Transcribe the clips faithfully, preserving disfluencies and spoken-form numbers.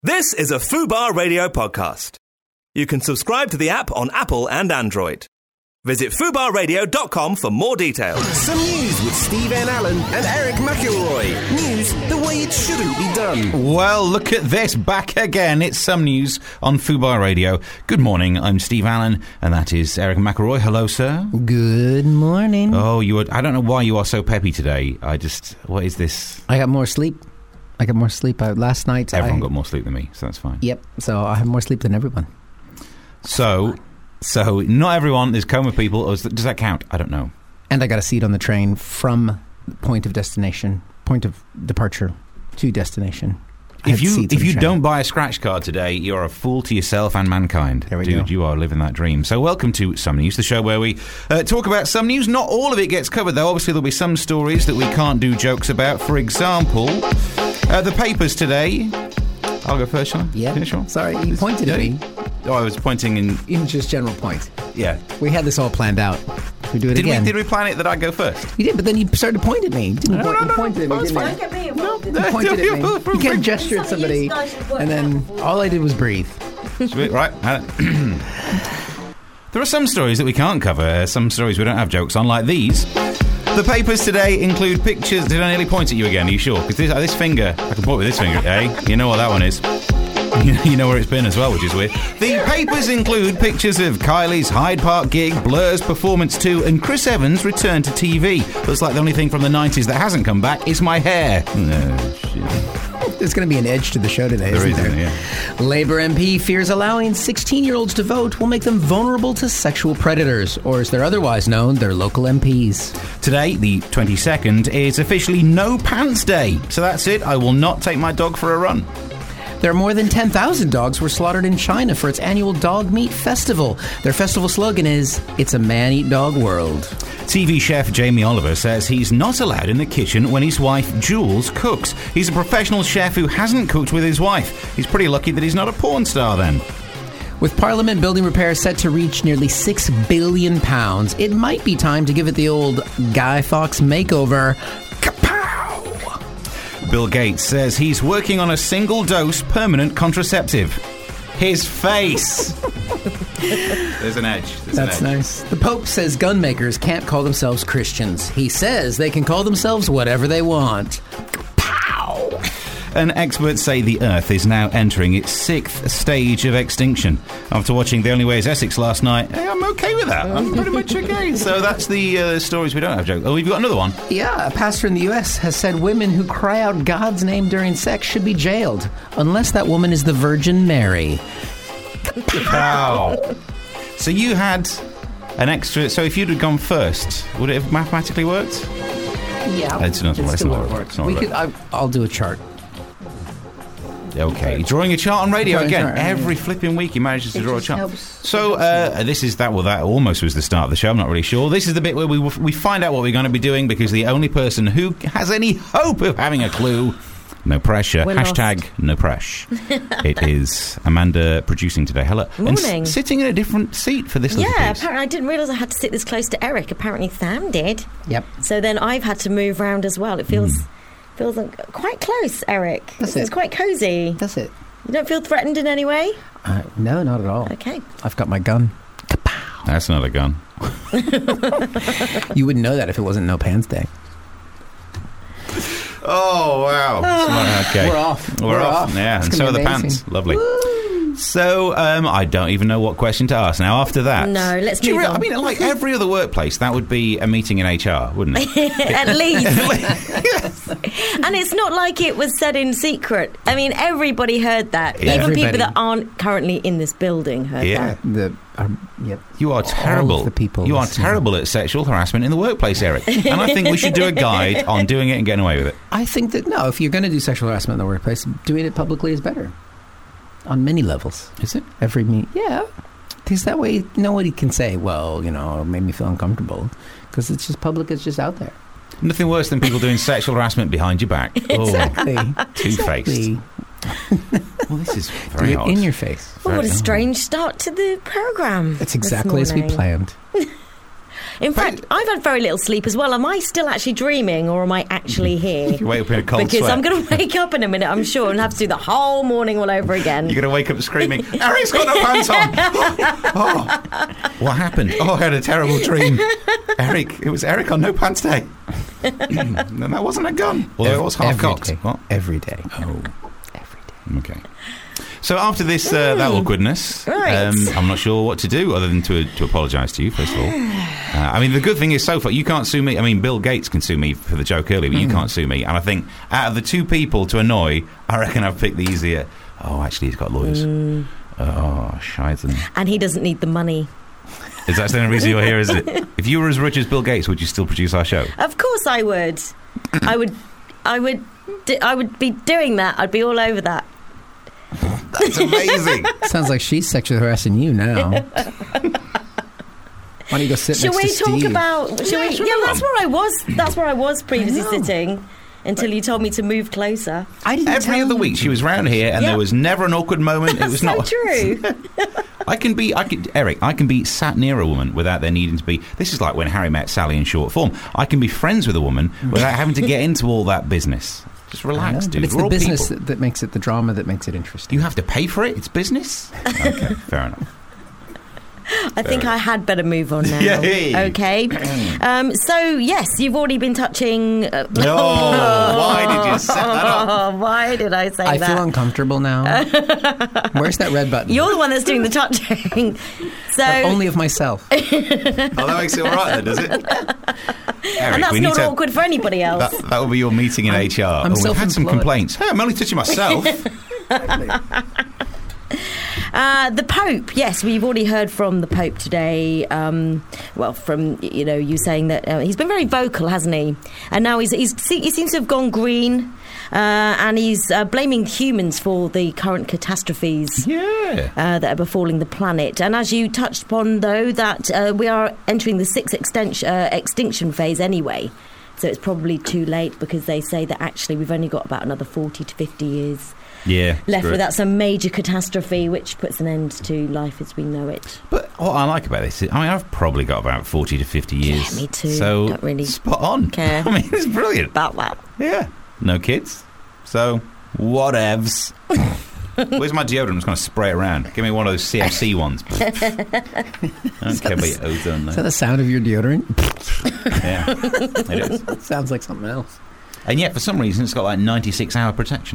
This is a Fubar Radio podcast. You can subscribe to the app on Apple and Android. Visit fubar radio dot com for more details. Some news with Steve N. Allen and Eric McElroy. News the way it shouldn't be done. Well, look at this. Back again. It's Some News on Fubar Radio. Good morning. I'm Steve Allen, and that is Eric McElroy. Hello, sir. Good morning. Oh, you are, I don't know why you are so peppy today. I just... What is this? I got more sleep. I got more sleep. Uh, last night... Everyone I, got more sleep than me, so that's fine. Yep. So I have more sleep than everyone. So... So, not everyone, there's coma people. Or is that, does that count? I don't know. And I got a seat on the train from point of destination, point of departure to destination. I If had you seats if on the you train. don't buy a scratch card today, you're a fool to yourself and mankind. There we Dude, go. you are living that dream. So welcome to Some News, the show where we uh, talk about some news. Not all of it gets covered, though. Obviously, there'll be some stories that we can't do jokes about. For example, uh, the papers today. I'll go first, shall I? Yeah. Yeah, sure. Sorry, you pointed at me. Oh, I was pointing in... In just general point. Yeah. We had this all planned out. We do it Did we, again. did we plan it that I'd go first? You did, but then you started to point at me. You didn't No, point, no, you no, pointed no, at me, it's didn't fine. you? Get me involved in You this. pointed at me. You can't gesture at somebody, and then all I did was breathe. Sweet, right. There are some stories that we can't cover, uh, some stories we don't have jokes on, like these. The papers today include pictures... Did I nearly point at you again? Are you sure? Because this, uh, this finger... I can point with this finger, eh? You know what that one is. You know where it's been as well, which is weird. The papers include pictures of Kylie's Hyde Park gig, Blur's Performance two, and Chris Evans' return to T V. Looks like the only thing from the nineties that hasn't come back is my hair. No, shit. There's going to be an edge to the show today, There isn't is, there? isn't there? Yeah. Labour M P fears allowing sixteen-year-olds to vote will make them vulnerable to sexual predators, or as they're otherwise known, their local M Ps. Today, the twenty-second, is officially No Pants Day. So that's it. I will not take my dog for a run. There are more than ten thousand dogs were slaughtered in China for its annual Dog Meat Festival. Their festival slogan is, "It's a man-eat-dog world." T V chef Jamie Oliver says he's not allowed in the kitchen when his wife Jules cooks. He's a professional chef who hasn't cooked with his wife. He's pretty lucky that he's not a porn star then. With Parliament building repairs set to reach nearly six billion pounds, it might be time to give it the old Guy Fawkes makeover. Bill Gates says he's working on a single-dose permanent contraceptive. His face. There's an edge. There's That's an edge. nice. The Pope says gun makers can't call themselves Christians. He says they can call themselves whatever they want. Pow! And experts say the Earth is now entering its sixth stage of extinction. After watching The Only Way is Essex last night, hey, I'm okay with that. I'm pretty much okay. So that's the uh, stories we don't have jokes. Oh, we've got another one. Yeah, a pastor in the U S has said women who cry out God's name during sex should be jailed, unless that woman is the Virgin Mary. Wow. So you had an extra... So if you'd have gone first, would it have mathematically worked? Yeah, It's not- it's still not- won't work. it's not We work. could, I, I'll do a chart. Okay, you're drawing a chart on radio Drawing a again. chart, yeah. Every flipping week he manages to It draw a just chart. helps. So uh, this is that. Well, that almost was the start of the show. I'm not really sure. This is the bit where we we find out what we're going to be doing because the only person who has any hope of having a clue, no pressure. We're Hashtag lost. no pressure. It is Amanda producing today. Hello. And Morning. s- sitting in a different seat for this little Yeah, piece. apparently I didn't realise I had to sit this close to Eric. Apparently Sam did. Yep. So then I've had to move round as well. It feels feels like quite close, Eric. That's It's it. quite cosy. That's it. You don't feel threatened in any way? Uh, no, not at all. Okay. I've got my gun. That's not a gun. You wouldn't know that if it wasn't No Pants Day. Oh wow! Okay, We're off. We're, We're off. off. Yeah, It's and gonna so are be the amazing. pants. Lovely. So um, I don't even know what question to ask now. After that, No, let's Do you move re- on. I mean, like every other workplace, that would be a meeting in H R, wouldn't it? At least. And it's not like it was said in secret. I mean, everybody heard that. Yeah. Even Everybody. people that aren't currently in this building heard Yeah. that. The um, yep. You are terrible. of the people you are listening. terrible at sexual harassment in the workplace, Eric. And I think we should do a guide on doing it and getting away with it. I think that no, if you're going to do sexual harassment in the workplace, doing it publicly is better. On many levels. Is it? Every meet, yeah. Because that way nobody can say, well, you know, it made me feel uncomfortable. Because it's just public, it's just out there. Nothing worse than people doing sexual harassment behind your back. Exactly. Oh, two-faced. Exactly. Well, this is Do very it odd. in your face. Well, what a Very- strange start to the programme. It's this exactly as we morning. planned. In fact, I've had very little sleep as well. Am I still actually dreaming, or am I actually here? You wake up in a cold because sweat. I'm going to wake up in a minute, I'm sure, and have to do the whole morning all over again. You're going to wake up screaming, Eric's got no pants on! Oh, what happened? Oh, I had a terrible dream. Eric, it was Eric on no pants day. And that wasn't a gun. Although it was half-cocked. Day. What? Every day. Oh. Every day. Okay. So after this, uh, that awkwardness, Right. um, I'm not sure what to do other than to to apologise to you, first of all. Uh, I mean, the good thing is, so far, you can't sue me. I mean, Bill Gates can sue me for the joke earlier, but you can't sue me. And I think out of the two people to annoy, I reckon I've picked the easier. Oh, actually, he's got lawyers. Mm. Oh, scheiden. And he doesn't need the money. Is that the only reason you're here, is it? If you were as rich as Bill Gates, would you still produce our show? Of course I would. I would. I would. Do, I would be doing that. I'd be all over that. That's amazing. Sounds like she's sexually harassing you now. Why don't you go sit Shall next we to talk Steve? about? Shall Yeah, we? sure. Yeah, that's where I was. That's where I was previously I know. sitting until you told me to move closer. I didn't Every tell other you week, to. she was round here, and Yeah. there was never an awkward moment. That's it was so not true. I can be, I can, Eric, I can be sat near a woman without there needing to be. This is like when Harry met Sally in short form. I can be friends with a woman without having to get into all that business. Just I know, relax, but dude. it's We're the all business people. that, that makes it the drama that makes it interesting. You have to pay for it. It's business. Okay, fair enough. I think I had better move on now. Yay. Okay. Um, so yes, you've already been touching. Uh, No, why did you set that up? Oh, why did I say I that? feel uncomfortable now. Where's that red button? You're the one that's doing the touching. So But only of myself. Oh, that makes it all right then, does it? Eric, and that's we need not to. awkward for anybody else. That, that will be your meeting in H R. I'm oh, we've had some self-employed. complaints. Hey, I'm only touching myself. Uh, the Pope, yes, we've already heard from the Pope today. Um, well, from you know you saying that uh, he's been very vocal, hasn't he? And now he's, he's he seems to have gone green, uh, and he's uh, blaming humans for the current catastrophes Yeah. uh, that are befalling the planet. And as you touched upon, though, that uh, we are entering the sixth extension, uh, extinction phase anyway. So it's probably too late, because they say that actually we've only got about another forty to fifty years Yeah. left screw it. without some major catastrophe which puts an end to life as we know it. But what I like about this is, I mean, I've probably got about forty to fifty years. Yeah, me too. So, Don't really spot on. care. I mean, it's brilliant. About that. Yeah. No kids. So, whatevs. Where's my deodorant? I'm just going to spray it around. Give me one of those C F C ones. I don't care about your ozone, Is that though. the sound of your deodorant? Yeah, it is. Sounds like something else. And yet, for some reason, it's got like ninety-six hour protection.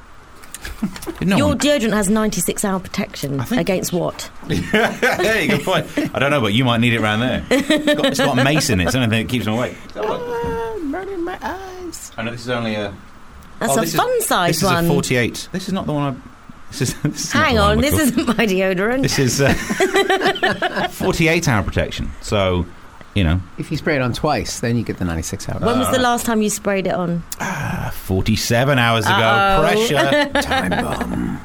No Your one- deodorant has ninety-six hour protection. I think- Against what? Hey, good point. I don't know, but you might need it around there. It's got, it's got mace in it. It's the only thing that keeps them awake. Burning my eyes. I know this is only a. That's oh, a this is- fun size This is one. a forty-eight. This is not the one I. This is, this is not Hang the one on, I this would isn't my deodorant. This is uh, forty-eight hour protection. So, you know, If you spray it on twice, then you get the ninety-six hours. When was the last time you sprayed it on? forty-seven hours ago. Uh-oh. Pressure. Time bomb.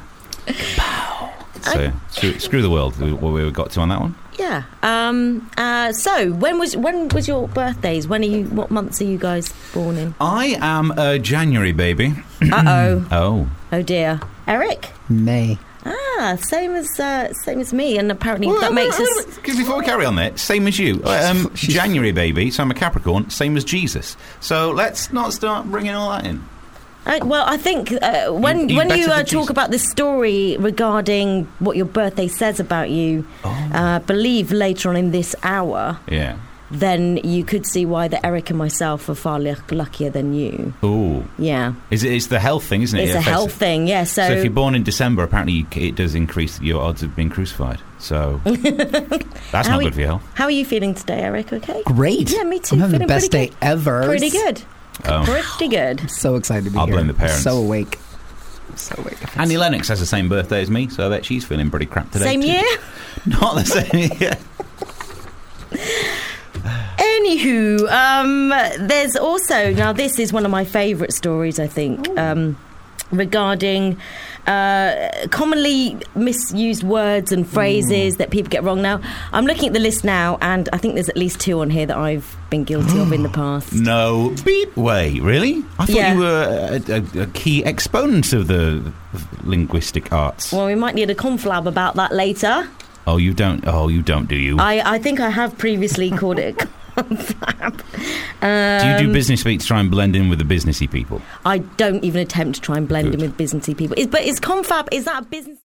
So, screw, screw the world. What we got to on that one? Yeah. Um, uh, so when was when was your birthdays? When are you? What months are you guys born in? I am a January baby. Uh oh. Oh. Oh dear. Eric. May. Ah, same as uh, same as me, and apparently Well, that wait, makes wait, us. wait, Because before we carry on there, same as you. Um, January baby, so I'm a Capricorn, same as Jesus. So let's not start bringing all that in. Uh, well, I think uh, when You- you when better you uh, than talk Jesus. about the story regarding what your birthday says about you, Oh. uh, believe later on in this hour, Yeah. then you could see why that Eric and myself are far lu- luckier than you. Ooh. Yeah, Is it, it's the health thing, isn't it? it's It a affects- health thing. Yeah, so, So if you're born in December, apparently you, it does increase your odds of being crucified. So that's How not we- good for your health. how are you feeling today, Eric? Okay, Great. Yeah, me too. I'm having the Feeling best pretty day ever. pretty good, Oh. pretty good. So excited to be I'll here. blame the parents. So awake. So awake. Annie Lennox has the same birthday as me, so I bet she's feeling pretty crap today. Same too. year. Not the same year. Anywho, um, there's also, now this is one of my favourite stories, I think, um, regarding uh, commonly misused words and phrases that people get wrong. Now, I'm looking at the list now, and I think there's at least two on here that I've been guilty of in the past. No beat way, really? I thought Yeah. you were a, a, a key exponent of the linguistic arts. Well, we might need a conflab about that later. Oh, you don't. Oh, you don't, do you? I, I think I have previously called it a confab. Do you do Um, business speak to try and blend in with the businessy people? I don't even attempt to try and blend Good. in with businessy people. Is, but is confab, is that a business...